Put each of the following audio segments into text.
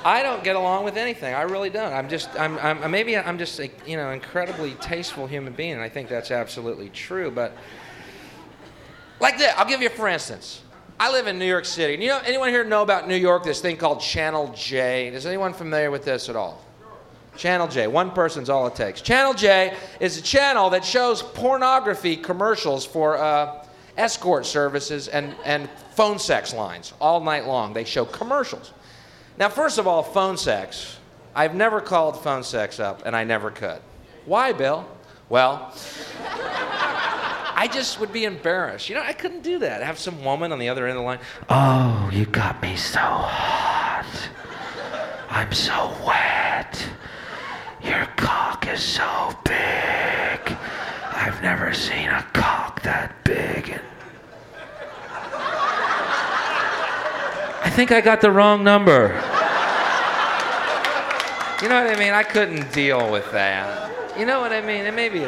I don't get along with anything. I really don't. I'm just a, incredibly tasteful human being, and I think that's absolutely true. But like this, I'll give you for instance. I live in New York City. And anyone here know about New York? This thing called Channel J. Is anyone familiar with this at all? Channel J. One person's all it takes. Channel J is a channel that shows pornography commercials for escort services and phone sex lines all night long. They show commercials. Now, first of all, phone sex. I've never called phone sex up, and I never could. Why, Bill? Well, I just would be embarrassed. I couldn't do that. Have some woman on the other end of the line. Oh, you got me so hot. I'm so wet. Your cock is so big. I've never seen a cock that big. I think I got the wrong number. You know what I mean? I couldn't deal with that. You know what I mean? And maybe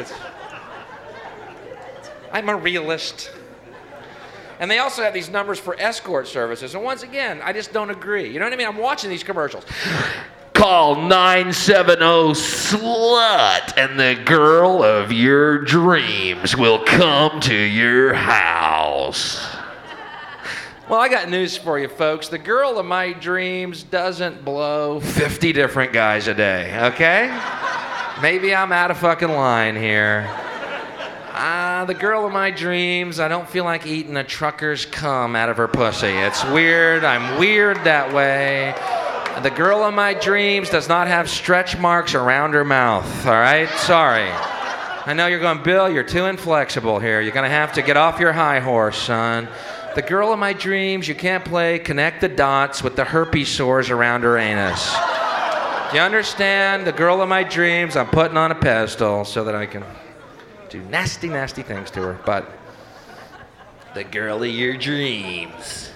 I'm a realist. And they also have these numbers for escort services. And once again, I just don't agree. You know what I mean? I'm watching these commercials. Call 970 SLUT and the girl of your dreams will come to your house. Well, I got news for you, folks. The girl of my dreams doesn't blow 50 different guys a day, okay? Maybe I'm out of fucking line here. The girl of my dreams, I don't feel like eating a trucker's cum out of her pussy. It's weird. I'm weird that way. The girl of my dreams does not have stretch marks around her mouth, all right? Sorry. I know you're going, Bill, you're too inflexible here. You're going to have to get off your high horse, son. The girl of my dreams, you can't play connect the dots with the herpes sores around her anus. Do you understand? The girl of my dreams, I'm putting on a pedestal so that I can do nasty, nasty things to her. But the girl of your dreams.